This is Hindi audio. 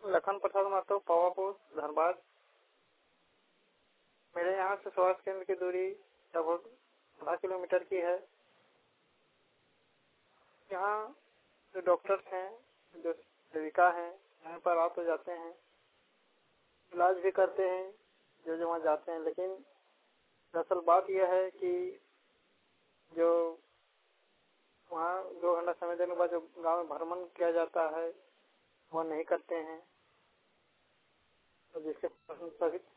लखन प्रसाद महतो, पावापुर, धनबाद। मेरे यहाँ से स्वास्थ्य केंद्र की दूरी लगभग 12 किलोमीटर की है। यहाँ जो डॉक्टर्स हैं, जो सेविका हैं, यहाँ पर आ तो जाते हैं, इलाज भी करते हैं जो वहाँ जाते हैं। लेकिन दरअसल बात यह है कि जो वहाँ 2 घंटा समय देने के बाद जो गांव में भ्रमण किया जाता है वह नहीं करते हैं, तो जिसके सभी